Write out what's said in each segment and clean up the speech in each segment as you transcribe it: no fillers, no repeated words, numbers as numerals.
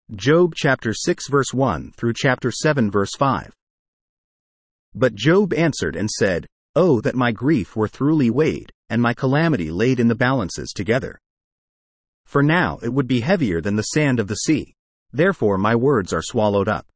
Job chapter 6 verse 1 through chapter 7 verse 5. But Job answered and said, "Oh, that my grief were thoroughly weighed, and my calamity laid in the balances together. For now it would be heavier than the sand of the sea, therefore my words are swallowed up.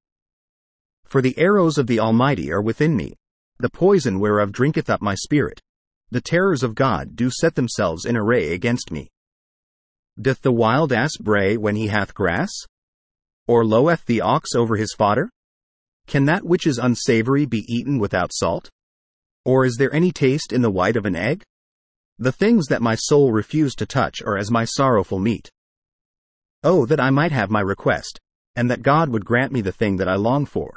For the arrows of the Almighty are within me, the poison whereof drinketh up my spirit. The terrors of God do set themselves in array against me. Doth the wild ass bray when he hath grass? Or loweth the ox over his fodder? Can that which is unsavory be eaten without salt? Or is there any taste in the white of an egg? The things that my soul refused to touch are as my sorrowful meat. Oh, that I might have my request, and that God would grant me the thing that I long for.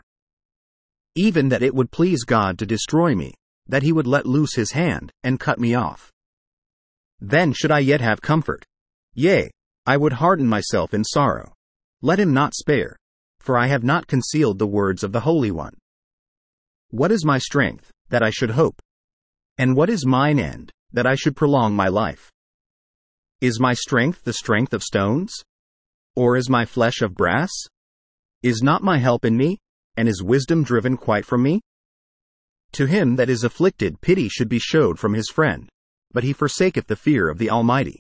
Even that it would please God to destroy me, that he would let loose his hand, and cut me off. Then should I yet have comfort. Yea, I would harden myself in sorrow. Let him not spare, for I have not concealed the words of the Holy One. What is my strength, that I should hope? And what is mine end, that I should prolong my life? Is my strength the strength of stones? Or is my flesh of brass? Is not my help in me, and is wisdom driven quite from me? To him that is afflicted pity should be showed from his friend, but he forsaketh the fear of the Almighty.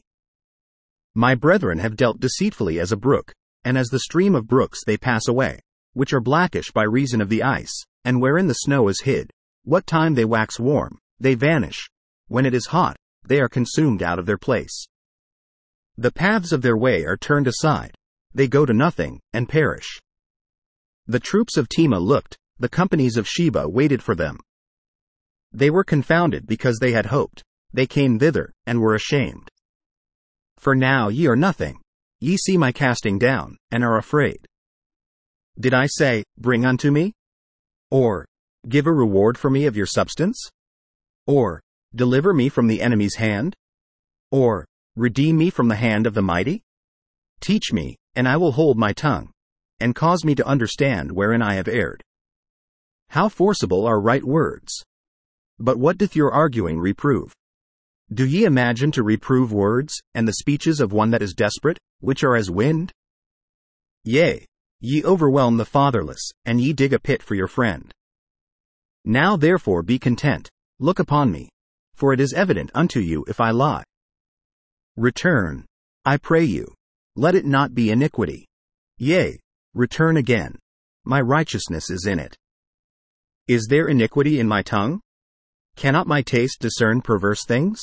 My brethren have dealt deceitfully as a brook, and as the stream of brooks they pass away, which are blackish by reason of the ice, and wherein the snow is hid. What time they wax warm, they vanish. When it is hot, they are consumed out of their place. The paths of their way are turned aside, they go to nothing, and perish. The troops of Tema looked, the companies of Sheba waited for them. They were confounded because they had hoped, they came thither, and were ashamed. For now ye are nothing, ye see my casting down, and are afraid. Did I say, Bring unto me? Or, Give a reward for me of your substance? Or, Deliver me from the enemy's hand? Or, Redeem me from the hand of the mighty? Teach me, and I will hold my tongue, and cause me to understand wherein I have erred. How forcible are right words! But what doth your arguing reprove? Do ye imagine to reprove words, and the speeches of one that is desperate, which are as wind? Yea, ye overwhelm the fatherless, and ye dig a pit for your friend. Now therefore be content, look upon me, for it is evident unto you if I lie. Return, I pray you, let it not be iniquity. Yea, return again, my righteousness is in it. Is there iniquity in my tongue? Cannot my taste discern perverse things?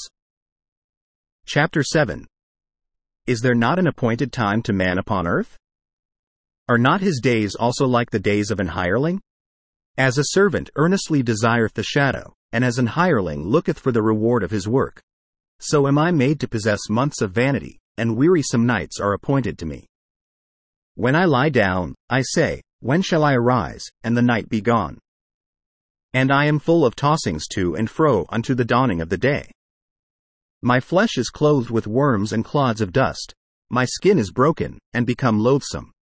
Chapter 7. Is there not an appointed time to man upon earth? Are not his days also like the days of an hireling? As a servant earnestly desireth the shadow, and as an hireling looketh for the reward of his work, so am I made to possess months of vanity, and wearisome nights are appointed to me. When I lie down, I say, When shall I arise, and the night be gone? And I am full of tossings to and fro unto the dawning of the day. My flesh is clothed with worms and clods of dust, my skin is broken, and become loathsome.